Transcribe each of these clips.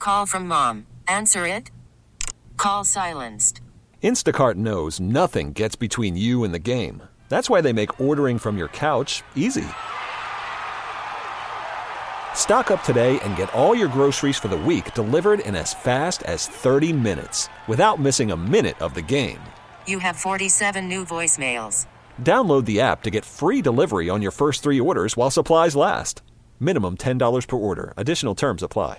Call from mom. Answer it. Call silenced. Instacart knows nothing gets between you and the game. That's why they make ordering from your couch easy. Stock up today and get all your groceries for the week delivered in as fast as 30 minutes without missing a minute of the game. You have 47 new voicemails. Download the app to get free delivery on your first 3 orders while supplies last. Minimum $10 per order. Additional terms apply.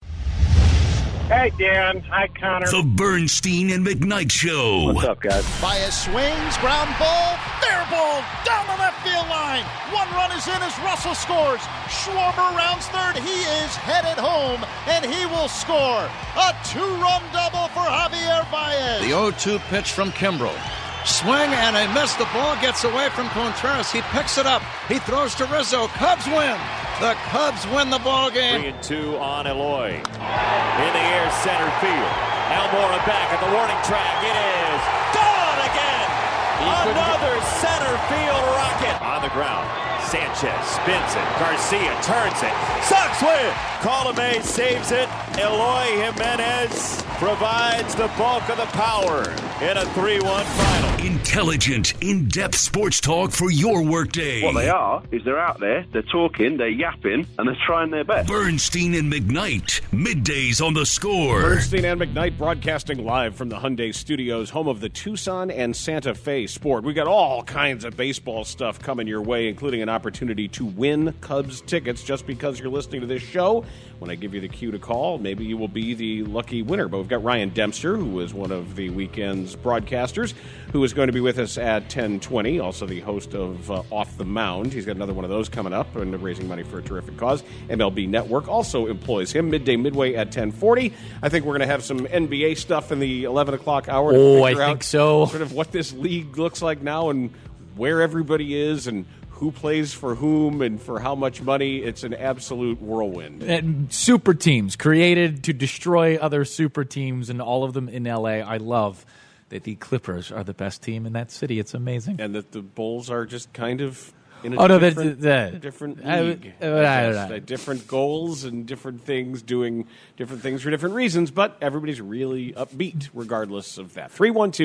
Hey, Dan. Hi, Connor. The Bernstein and McKnight Show. What's up, guys? Baez swings, ground ball, fair ball, down the left field line. One run is in as Russell scores. Schwarber rounds third. He is headed home, and he will score. A 2-run double for Javier Baez. The 0-2 pitch from Kimbrel. Swing and a miss. The ball gets away from Contreras. He picks it up. He throws to Rizzo. Cubs win. The Cubs win the ball game. 3-2 on Eloy. In the air, center field. Almora back at the warning track. It is gone again. Another center field rocket. On the ground. Sanchez spins it. Garcia turns it. Sox win. Colomé saves it. Eloy Jimenez provides the bulk of the power in a 3-1 final. Intelligent, in-depth sports talk for your workday. What they are is they're out there, they're talking, they're yapping, and they're trying their best. Bernstein and McKnight, middays on The Score. Bernstein and McKnight broadcasting live from the Hyundai Studios, home of the Tucson and Santa Fe Sport. We got all kinds of baseball stuff coming your way, including an opportunity to win Cubs tickets just because you're listening to this show. When I give you the cue to call, maybe you will be the lucky winner. But we've got Ryan Dempster, who is one of the weekend's broadcasters, who is going to be with us at 10:20, also the host of Off the Mound. He's got another one of those coming up and raising money for a terrific cause. MLB Network also employs him midway at 10:40. I think we're going to have some NBA stuff in the 11 o'clock hour. I think so. Sort of what this league looks like now and where everybody is and who plays for whom and for how much money. It's an absolute whirlwind. And super teams created to destroy other super teams, and all of them in L.A. I love that the Clippers are the best team in that city. It's amazing. And that the Bulls are just kind of in a different league. Different goals and different things, doing different things for different reasons, but everybody's really upbeat regardless of that.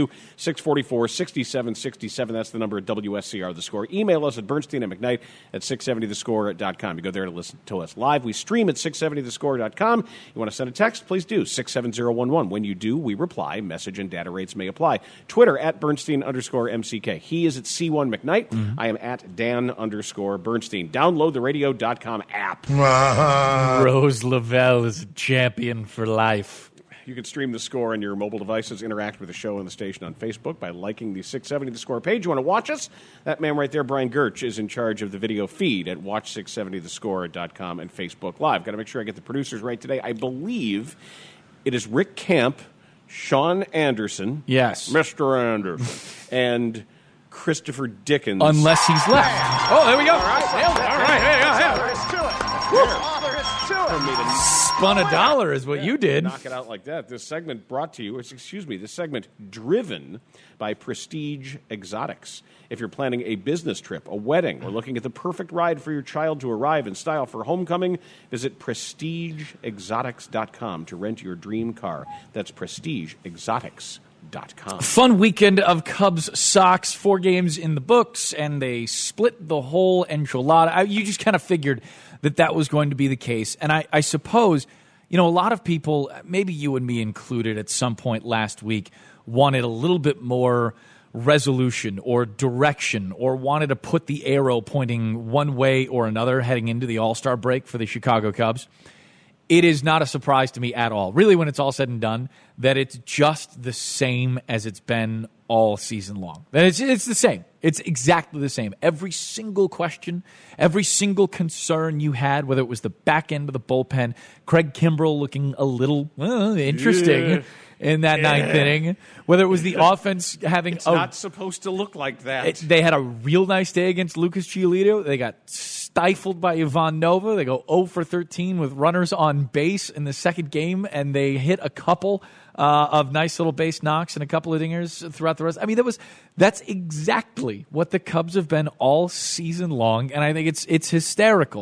312-644-6767. That's the number at WSCR The Score. Email us at Bernstein and McKnight at 670thescore.com. You go there to listen to us live. We stream at 670thescore.com. You want to send a text? Please do. 67011. When you do, we reply. Message and data rates may apply. Twitter at Bernstein_MCK. He is at C1 McKnight. Mm-hmm. I am at Dan_Bernstein. Download the radio.com app. Rose Lavelle is a champion for life. You can stream The Score on your mobile devices, interact with the show and the station on Facebook by liking the 670 The Score page. You want to watch us? That man right there, Brian Gertch, is in charge of the video feed at watch670thescore.com and Facebook Live. Got to make sure I get the producers right today. I believe it is Rick Camp, Sean Anderson. Yes. Mr. Anderson. And Christopher Dickens. Unless he's left. Oh, there we go. All right. There is to it. Spun $1 is what you did. Knock it out like that. This segment driven by Prestige Exotics. If you're planning a business trip, a wedding, or looking at the perfect ride for your child to arrive in style for homecoming, visit PrestigeExotics.com to rent your dream car. That's PrestigeExotics.com. Fun weekend of Cubs Sox, 4 games in the books, and they split the whole enchilada. You just kind of figured that was going to be the case. And I suppose, a lot of people, maybe you and me included at some point last week, wanted a little bit more resolution or direction, or wanted to put the arrow pointing one way or another heading into the All-Star break for the Chicago Cubs. It is not a surprise to me at all, really, when it's all said and done, that it's just the same as it's been all season long. That it's the same. It's exactly the same. Every single question, every single concern you had, whether it was the back end of the bullpen, Craig Kimbrel looking a little interesting in that ninth inning, whether it was the offense having... It's not supposed to look like that. They had a real nice day against Lucas Giolito. They got stifled by Ivan Nova. They go 0 for 13 with runners on base in the second game, and they hit a couple of nice little base knocks and a couple of dingers throughout the rest. I mean, that's exactly what the Cubs have been all season long, and I think it's hysterical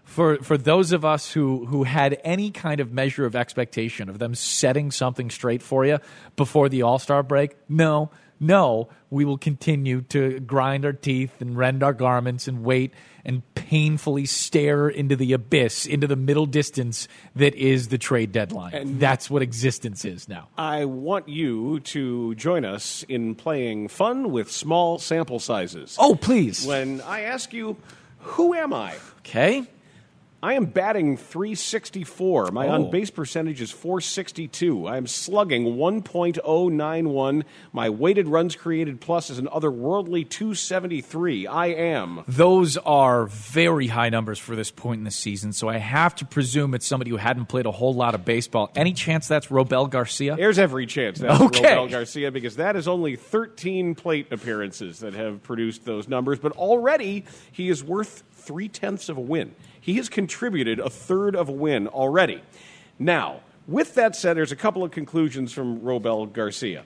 for those of us who had any kind of measure of expectation of them setting something straight for you before the All-Star break, no, we will continue to grind our teeth and rend our garments and wait and painfully stare into the abyss, into the middle distance that is the trade deadline. And that's what existence is now. I want you to join us in playing fun with small sample sizes. Oh, please. When I ask you, who am I? Okay. I am batting .364. My on-base percentage is .462. I am slugging 1.091. My weighted runs created plus is an otherworldly .273. I am. Those are very high numbers for this point in the season, so I have to presume it's somebody who hadn't played a whole lot of baseball. Any chance that's Robel Garcia? There's every chance that's Robel Garcia, because that is only 13 plate appearances that have produced those numbers, but already he is worth 0.3 of a win. He has contributed 1/3 of a win already. Now, with that said, there's a couple of conclusions from Robel Garcia.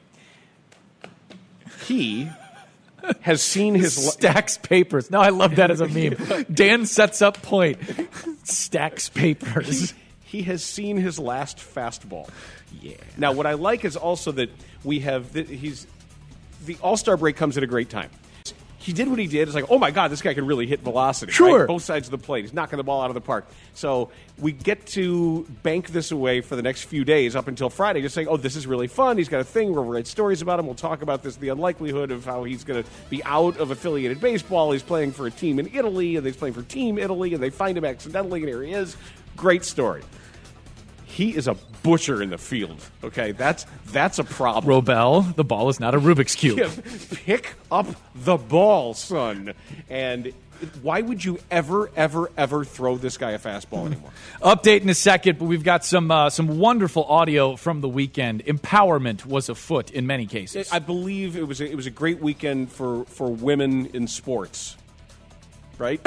He has seen his... Stacks papers. No, I love that as a meme. Dan sets up point. Stacks papers. He has seen his last fastball. Yeah. Now, what I like is also that we have... The All-Star break comes at a great time. He did what he did. It's like, oh, my God, this guy can really hit velocity. Sure. Right? Both sides of the plate. He's knocking the ball out of the park. So we get to bank this away for the next few days up until Friday, just saying, oh, this is really fun. He's got a thing where we'll write stories about him. We'll talk about this, the unlikelihood of how he's going to be out of affiliated baseball. He's playing for a team in Italy, and he's playing for Team Italy, and they find him accidentally, and here he is. Great story. He is a butcher in the field, okay? That's a problem. Robel, the ball is not a Rubik's Cube. Yeah, pick up the ball, son. And why would you ever throw this guy a fastball anymore? Update in a second, but we've got some wonderful audio from the weekend. Empowerment was afoot in many cases. I believe it was a great weekend for women in sports, right?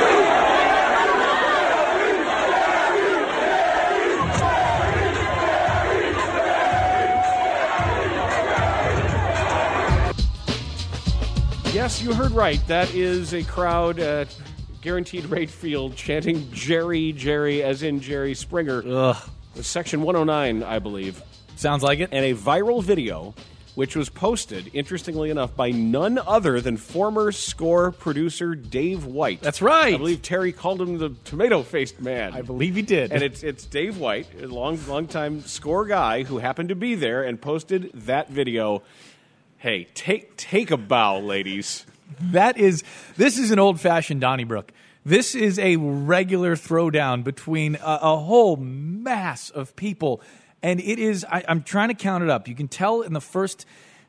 Yes, you heard right. That is a crowd at Guaranteed Rate Field chanting Jerry, Jerry, as in Jerry Springer. Ugh. Section 109, I believe. Sounds like it. And a viral video, which was posted, interestingly enough, by none other than former Score producer Dave White. That's right. I believe Terry called him the tomato-faced man. I believe he did. And it's Dave White, a long-time Score guy who happened to be there and posted that video. Hey, take a bow, ladies. This is an old-fashioned Donnybrook. This is a regular throwdown between a whole mass of people. And it is, I'm trying to count it up. You can tell in the first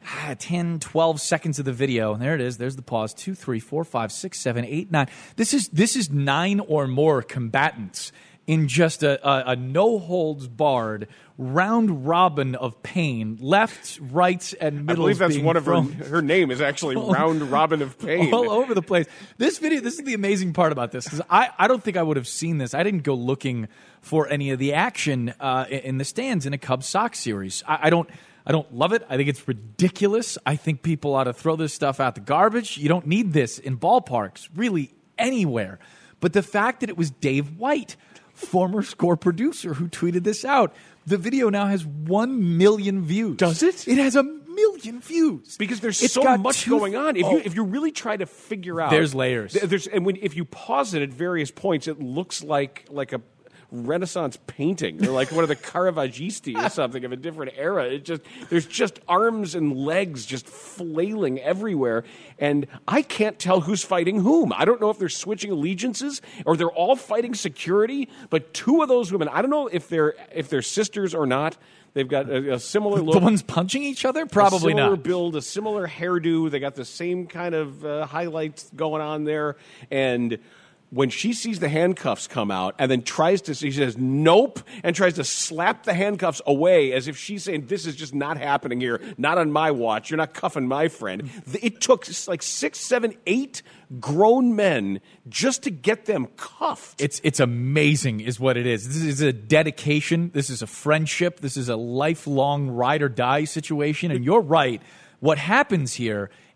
10, 12 seconds of the video. And there it is. There's the pause. 2, 3, 4, 5, 6, 7, 8, 9. This is 9 or more combatants in just a no-holds-barred round robin of pain, lefts, rights, and middles. I believe that's one of her name is actually Round Robin of Pain. All over the place. This is the amazing part about this, because I don't think I would have seen this. I didn't go looking for any of the action in the stands in a Cubs Sox series. I don't love it. I think it's ridiculous. I think people ought to throw this stuff out the garbage. You don't need this in ballparks, really anywhere. But the fact that it was Dave White, former Score producer, who tweeted this out. The video now has 1 million views. Does it? It has 1 million views. Because there's so much going on. If you really try to figure out... There's layers. If you pause it at various points, it looks like a Renaissance painting or like one of the Caravaggio or something of a different era. There's just arms and legs just flailing everywhere, and I can't tell who's fighting whom. I don't know if they're switching allegiances or they're all fighting security, but 2 of those women, I don't know if they're sisters or not. They've got a similar look. The ones punching each other? Probably not. A similar build, a similar hairdo. They got the same kind of highlights going on there, and when she sees the handcuffs come out and then she says, nope, and tries to slap the handcuffs away as if she's saying, this is just not happening here, not on my watch, you're not cuffing my friend. It took like 6, 7, 8 grown men just to get them cuffed. It's amazing is what it is. This is a dedication. This is a friendship. This is a lifelong ride or die situation. And you're right. What happens here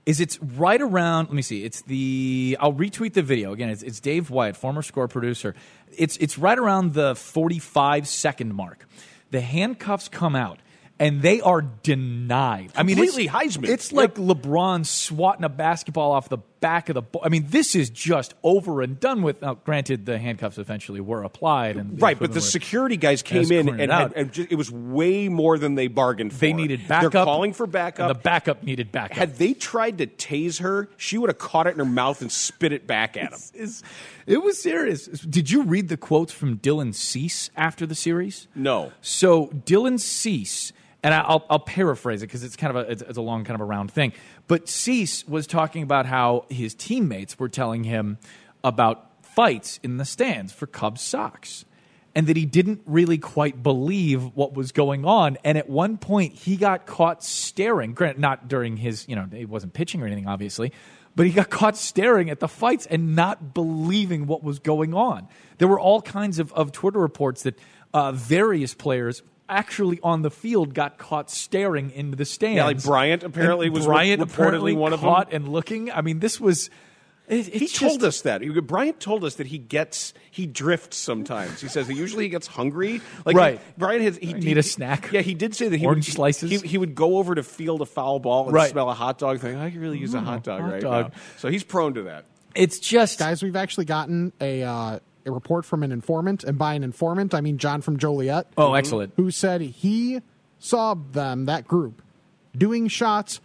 is it's right around, let me see, I'll retweet the video. Again, it's Dave White, former Score producer. It's right around the 45-second mark. The handcuffs come out, and they are denied. Completely Heisman. It's like LeBron swatting a basketball off the back of the ball. This is just over and done with. Now, granted, the handcuffs eventually were applied. Right, but the security guys came in, and it was way more than they bargained for. They needed backup. They're calling for backup. And the backup needed backup. Had they tried to tase her, she would have caught it in her mouth and spit it back at him. It was serious. Did you read the quotes from Dylan Cease after the series? No. So Dylan Cease, and I'll paraphrase it because it's kind of it's a long, kind of a round thing. But Cease was talking about how his teammates were telling him about fights in the stands for Cubs socks, and that he didn't really quite believe what was going on. And at one point, he got caught staring. Granted, not during his, he wasn't pitching or anything, obviously, but he got caught staring at the fights and not believing what was going on. There were all kinds of Twitter reports that various players actually on the field got caught staring into the stands. Yeah, like Bryant apparently was reportedly one of them. Caught and looking. This was... He told us that. Bryant told us that he drifts sometimes. He says that usually he gets hungry. Right. Bryant need a snack. Yeah, he did say that slices. He would go over to field a foul ball and smell a hot dog, think, I could really use a hot dog now. So he's prone to that. It's just... Guys, we've actually gotten a report from an informant, and by an informant, I mean John from Joliet. Oh, excellent. Who said he saw that group, doing shots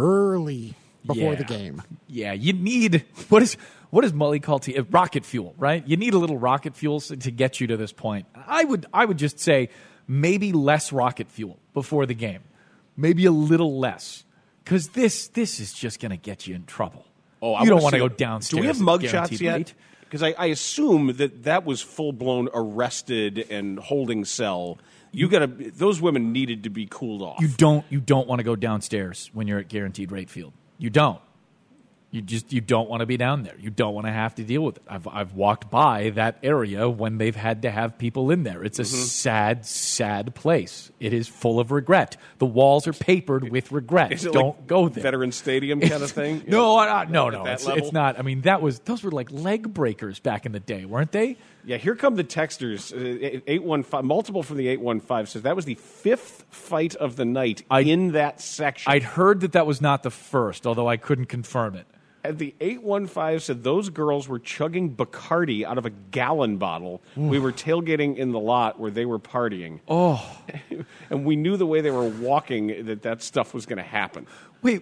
early before the game. Yeah, you need... What does Mully call rocket fuel, right? You need a little rocket fuel to get you to this point. I would just say maybe less rocket fuel before the game. Maybe a little less. Because this is just going to get you in trouble. Oh, you don't want to go downstairs. Do we have mugshots yet? Because I assume that was full-blown arrested and holding cell. Those women needed to be cooled off. You don't want to go downstairs when you're at Guaranteed Rate Field. You don't. You don't want to be down there. You don't want to have to deal with it. I've walked by that area when they've had to have people in there. It's a sad, sad place. It is full of regret. The walls are papered with regret. Don't go there. Veteran Stadium kind of thing? No. It's not. Those were like leg breakers back in the day, weren't they? Yeah, here come the texters. 815, multiple from the 815 says that was the fifth fight of the night in that section. I'd heard that was not the first, although I couldn't confirm it. And the 815 said those girls were chugging Bacardi out of a gallon bottle. We were tailgating in the lot where they were partying. Oh. And we knew the way they were walking that stuff was going to happen. Wait,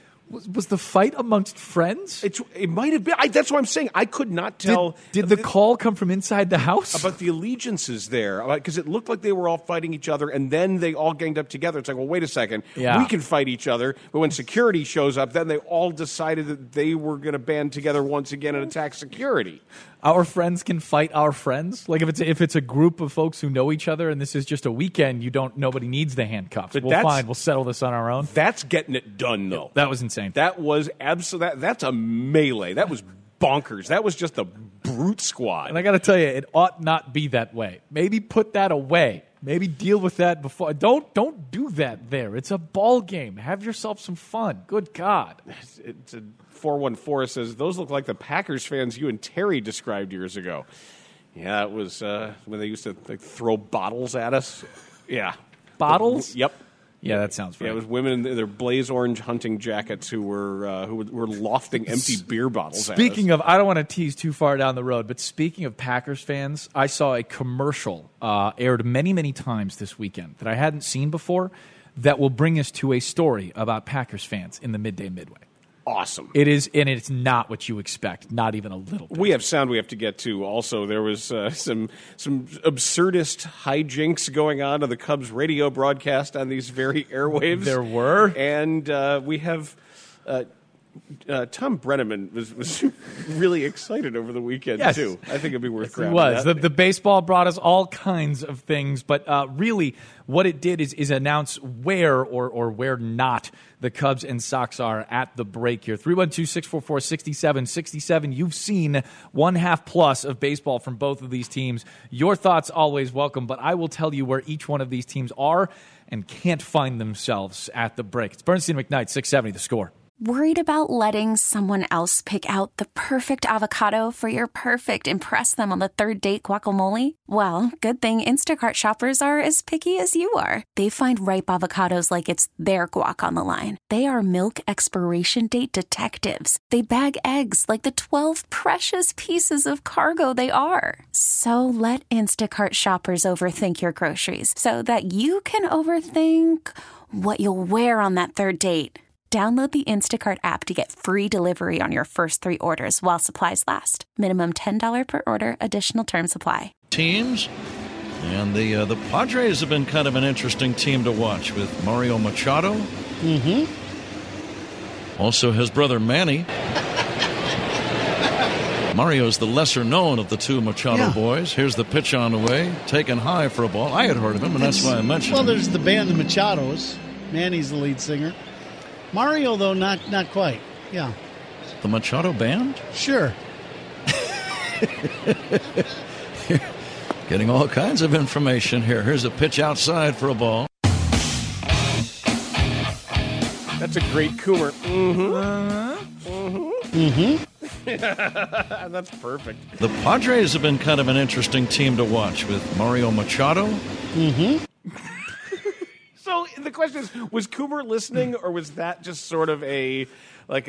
was the fight amongst friends? It might have been. That's what I'm saying. I could not tell. Did the call come from inside the house? About the allegiances there. Because it looked like they were all fighting each other, and then they all ganged up together. It's like, well, wait a second. Yeah. We can fight each other. But when security shows up, then they all decided that they were going to band together once again and attack security. Our friends can fight our friends. Like if it's a group of folks who know each other and this is just a weekend, nobody needs the handcuffs. We'll settle this on our own. That's getting it done, though. That was insane. That was absolutely. That's a melee. That was bonkers. That was just a brute squad. And I got to tell you, it ought not be that way. Maybe put that away. Maybe deal with that before. Don't do that there. It's a ball game. Have yourself some fun. Good God. It's a 414 says, those look like the Packers fans you and Terry described years ago. Yeah, it was when they used to throw bottles at us. Yeah. Bottles? Yep. Yeah, that sounds right. Yeah, it was women in their blaze orange hunting jackets who were lofting empty beer bottles at us. Speaking of, I don't want to tease too far down the road, but speaking of Packers fans, I saw a commercial aired many, many times this weekend that I hadn't seen before that will bring us to a story about Packers fans in the Midday Midway. Awesome. It is, and it's not what you expect, not even a little bit. We have sound we have to get to. Also, there was some absurdist hijinks going on the Cubs radio broadcast on these very airwaves. There were. And we have Tom Brenneman was really excited over the weekend, too. I think it'd be worth grabbing. It was. The baseball brought us all kinds of things, but really what it did is announce where or where not the Cubs and Sox are at the break here. 312-644-6767. You've seen 1/2 plus of baseball from both of these teams. Your thoughts always welcome, but I will tell you where each one of these teams are and can't find themselves at the break. It's Bernstein McKnight, 670, The Score. Worried about letting someone else pick out the perfect avocado for your perfect impress them on the third date guacamole? Well, good thing Instacart shoppers are as picky as you are. They find ripe avocados like it's their guac on the line. They are milk expiration date detectives. They bag eggs like the 12 precious pieces of cargo they are. So let Instacart shoppers overthink your groceries so that you can overthink what you'll wear on that third date. Download the Instacart app to get free delivery on your first 3 orders while supplies last. Minimum $10 per order. Additional terms apply. Teams, and the Padres have been kind of an interesting team to watch with Mario Machado. Also his brother Manny. Mario's the lesser known of the two Machado boys. Here's the pitch on the way, taken high for a ball. I had heard of him, and that's why I mentioned him. Well, there's the band, the Machados. Manny's the lead singer. Mario, though, not quite. Yeah. The Machado Band? Sure. Getting all kinds of information here. Here's a pitch outside for a ball. That's a great Coomer. That's perfect. The Padres have been kind of an interesting team to watch with Mario Machado. So the question is, was Coomer listening, or was that just sort of I think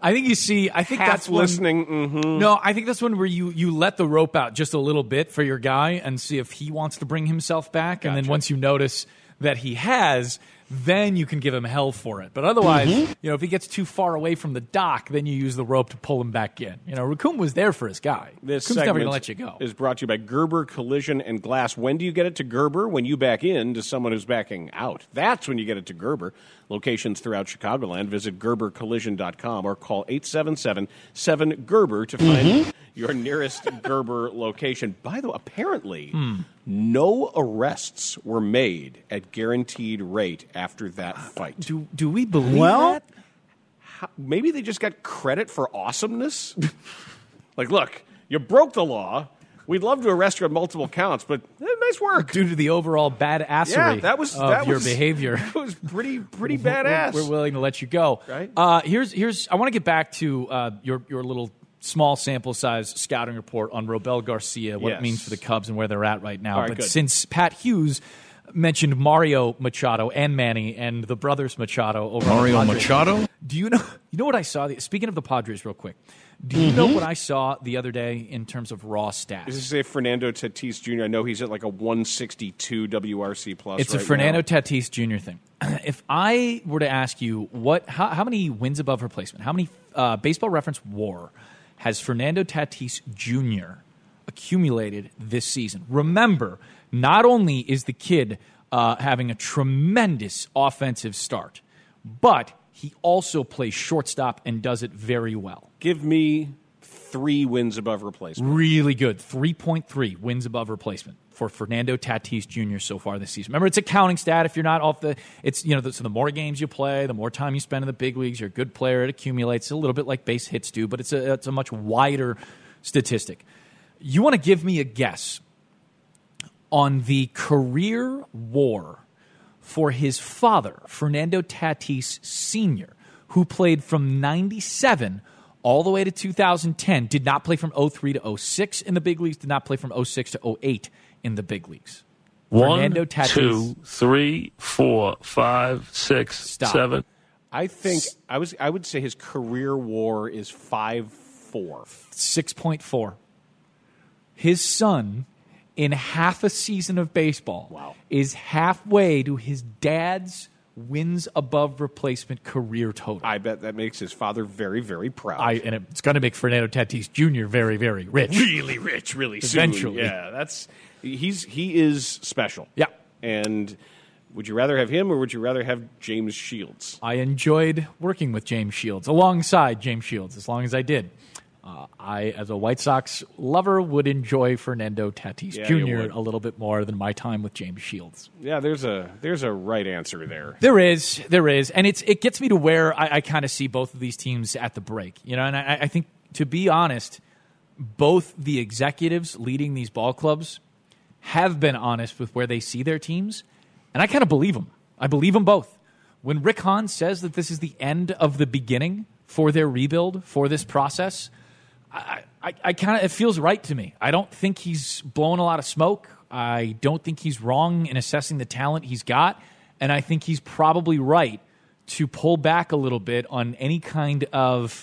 that's listening. No, I think that's one where you let the rope out just a little bit for your guy and see if he wants to bring himself back. Gotcha. And then once you notice that he has, then you can give him hell for it. But otherwise, if he gets too far away from the dock, then you use the rope to pull him back in. Raccoon was there for his guy. This Racoon's never going to segment let you go. is brought to you by Gerber Collision and Glass. When do you get it to Gerber? When you back in to someone who's backing out. That's when you get it to Gerber. Locations throughout Chicagoland. Visit GerberCollision.com or call 877-7-GERBER to find your nearest Gerber location. By the way, apparently, no arrests were made at guaranteed rate after that fight. Do we believe that? Maybe they just got credit for awesomeness? Look, you broke the law. We'd love to arrest you on multiple counts, but nice work. Due to the overall badassery of your behavior. That was pretty badass. We're willing to let you go. Right? Here's. I want to get back to your little small sample size scouting report on Robel Garcia, what it means for the Cubs and where they're at right now. But since Pat Hughes mentioned Mario Machado and Manny and the brothers Machado over Mario on the Padres, Machado? do you know what I saw? Speaking of the Padres real quick, do you know what I saw the other day in terms of raw stats? Is this a Fernando Tatis Jr.? I know he's at like a 162 WRC plus. It's a Fernando Tatis Jr. thing. If I were to ask you how many wins above replacement, how many Baseball Reference WAR has Fernando Tatis Jr. accumulated this season? Remember, not only is the kid having a tremendous offensive start, but he also plays shortstop and does it very well. Give me 3 wins above replacement. Really good. 3.3 wins above replacement for Fernando Tatis Jr. so far this season. Remember, it's a counting stat. If you're not off so the more games you play, the more time you spend in the big leagues, you're a good player. It accumulates a little bit like base hits do, but it's a much wider statistic. You want to give me a guess on the career WAR for his father, Fernando Tatis Sr., who played from 97 all the way to 2010, did not play from 03 to 06 in the big leagues, did not play from 06 to 08 in the big leagues. 1, 2, 3, 4, 5, 6, 7. I think I would say his career WAR is 5.4. 6.4. His son, in half a season of baseball, is halfway to his dad's wins above replacement career total. I bet that makes his father very, very proud. And it's going to make Fernando Tatis Jr. very, very rich. Really rich, really eventually. Soon. Yeah, he is special. Yeah. And would you rather have him or would you rather have James Shields? I enjoyed working with James Shields, alongside James Shields, as long as I did. I, as a White Sox lover, would enjoy Fernando Tatis Jr. a little bit more than my time with James Shields. Yeah, there's a right answer there. There is, and it gets me to where I kind of see both of these teams at the break. And I think, to be honest, both the executives leading these ball clubs have been honest with where they see their teams, and I kind of believe them. I believe them both. When Rick Hahn says that this is the end of the beginning for their rebuild, for this process, I kind of, it feels right to me. I don't think he's blowing a lot of smoke. I don't think he's wrong in assessing the talent he's got. And I think he's probably right to pull back a little bit on any kind of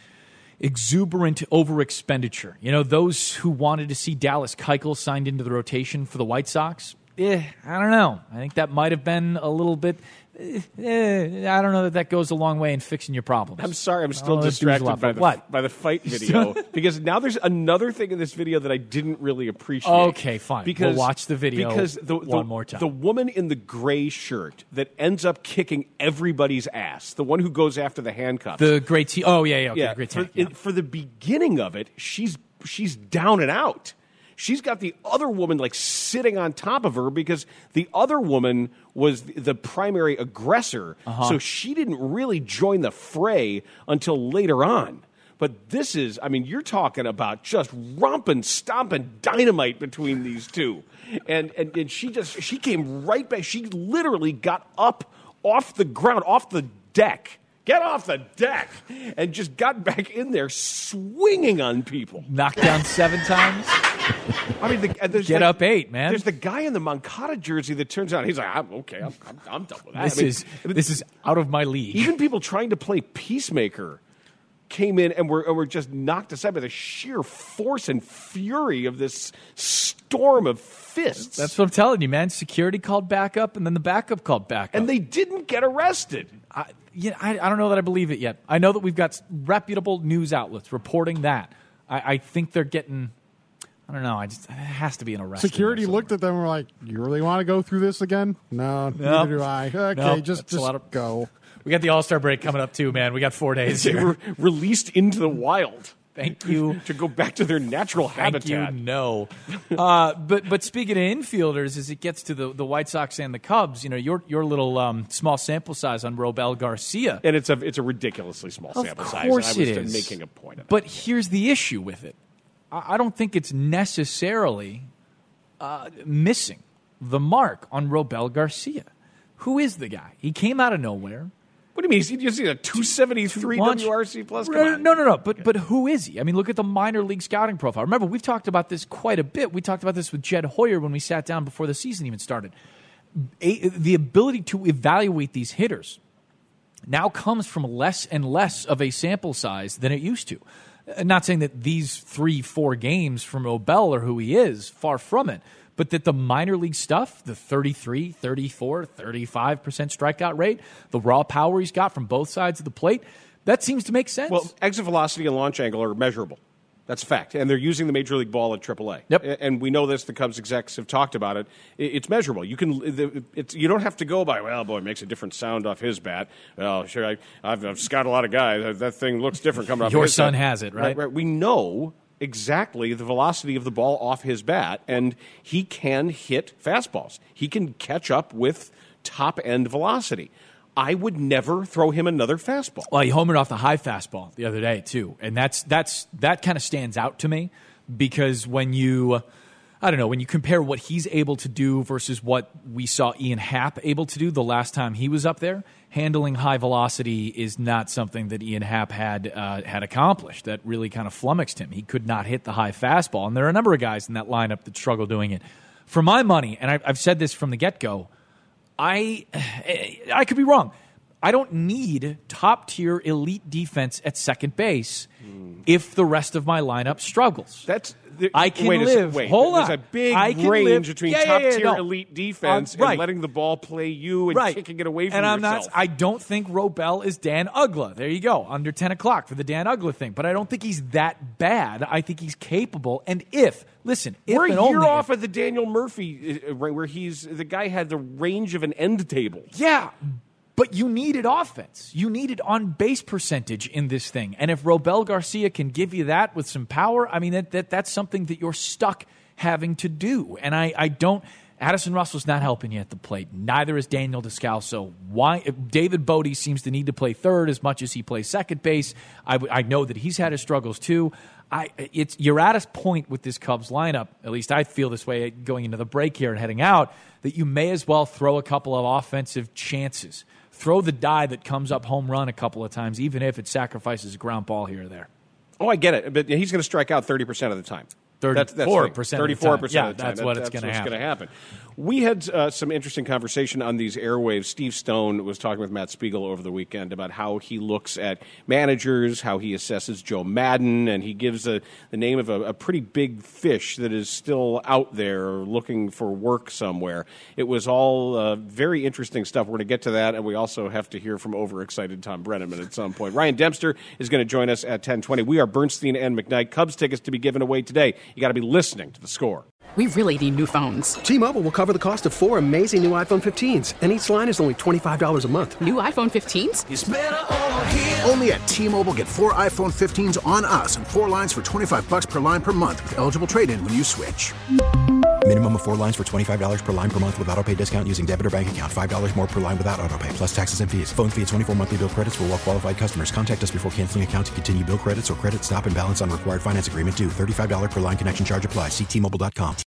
exuberant overexpenditure. You know, those who wanted to see Dallas Keuchel signed into the rotation for the White Sox, I don't know. I think that might have been a little bit... I don't know that goes a long way in fixing your problems. I'm sorry, I'm still distracted by the fight video because now there's another thing in this video that I didn't really appreciate. Okay, fine. We'll watch the video one more time. The woman in the gray shirt that ends up kicking everybody's ass, the one who goes after the handcuffs. The great T. Oh, yeah. Great T. For the beginning of it, she's down and out. She's got the other woman like sitting on top of her because the other woman was the primary aggressor. So she didn't really join the fray until later on. But this is, I mean, you're talking about just romping, stomping dynamite between these two. And she came right back. She literally got up off the ground, off the deck. Get off the deck! And just got back in there swinging on people. Knocked down 7 times? I mean, get up 8, man. There's the guy in the Moncada jersey that turns out, he's like, I'm done with that. This is out of my league. Even people trying to play Peacemaker came in and were just knocked aside by the sheer force and fury of this storm of fists. That's what I'm telling you, man. Security called backup, and then the backup called backup. And they didn't get arrested. I don't know that I believe it yet. I know that we've got reputable news outlets reporting that. I think they're getting... I don't know. It has to be an arrest. Security looked at them and were like, "You really want to go through this again?" No, neither do I. Okay, just go. We got the All-Star break coming up too, man. We got 4 days They here. were released into the wild. Thank you. To go back to their natural habitat. Thank you, no. But speaking of infielders, as it gets to the White Sox and the Cubs, you know, your little small sample size on Robel Garcia. And it's a ridiculously small sample size. Of course I was it is. making a point of it. But here's the issue with it. I don't think it's necessarily missing the mark on Robel Garcia. Who is the guy? He came out of nowhere. What do you mean? Is he just a 273 WRC plus? No. But who is he? I mean, look at the minor league scouting profile. Remember, we've talked about this quite a bit. We talked about this with Jed Hoyer when we sat down before the season even started. The ability to evaluate these hitters now comes from less and less of a sample size than it used to. Not saying that these 3-4 games from Robel are who he is, far from it, but that the minor league stuff, the 33, 34, 35% strikeout rate, the raw power he's got from both sides of the plate, that seems to make sense. Well, exit velocity and launch angle are measurable. That's a fact. And they're using the Major League ball at AAA. Yep. And we know this. The Cubs execs have talked about it. It's measurable. You don't have to go by, well, boy, it makes a different sound off his bat. Well, sure, I've scouted a lot of guys. That thing looks different coming off Your his son bat. has it, right? Right. We know exactly the velocity of the ball off his bat, and he can hit fastballs. He can catch up with top-end velocity. I would never throw him another fastball. Well, he homered off the high fastball the other day, too. And that kind of stands out to me because when you compare what he's able to do versus what we saw Ian Happ able to do the last time he was up there, handling high velocity is not something that Ian Happ had accomplished. That really kind of flummoxed him. He could not hit the high fastball. And there are a number of guys in that lineup that struggle doing it. For my money, and I've said this from the get-go, I could be wrong. I don't need top-tier elite defense at second base if the rest of my lineup struggles. I can live. Hold on. There's a big range between top-tier elite defense and letting the ball play you and kicking it away from yourself. I don't think Robel is Dan Uggla. There you go. Under 10 o'clock for the Dan Uggla thing. But I don't think he's that bad. I think he's capable. And we're a year off of the Daniel Murphy, where the guy had the range of an end table. Yeah. But you needed offense. You needed on-base percentage in this thing. And if Robel Garcia can give you that with some power, I mean, that's something that you're stuck having to do. And I don't Addison Russell's not helping you at the plate. Neither is Daniel Descalso. David Bodie seems to need to play third as much as he plays second base. I know that he's had his struggles too. You're at a point with this Cubs lineup, at least I feel this way going into the break here and heading out, that you may as well throw a couple of offensive chances. Throw the die that comes up home run a couple of times, even if it sacrifices a ground ball here or there. Oh, I get it. But he's going to strike out 30% of the time. 34% 34% of the time. That's what's going to happen. We had some interesting conversation on these airwaves. Steve Stone was talking with Matt Spiegel over the weekend about how he looks at managers, how he assesses Joe Madden, and he gives the name of a pretty big fish that is still out there looking for work somewhere. It was all very interesting stuff. We're going to get to that, and we also have to hear from overexcited Tom Brenneman at some point. Ryan Dempster is going to join us at 10:20. We are Bernstein and McKnight. Cubs tickets to be given away today. You got to be listening to The Score. We really need new phones. T-Mobile will cover the cost of 4 amazing new iPhone 15s, and each line is only $25 a month. New iPhone 15s? It's better over here. Only at T-Mobile, get 4 iPhone 15s on us and 4 lines for $25 per line per month with eligible trade-in when you switch. Minimum of 4 lines for $25 per line per month with autopay discount using debit or bank account. $5 more per line without autopay, plus taxes and fees. Phone fee at 24 monthly bill credits for well-qualified customers. Contact us before canceling account to continue bill credits or credit stop and balance on required finance agreement due. $35 per line connection charge applies. See T-Mobile.com.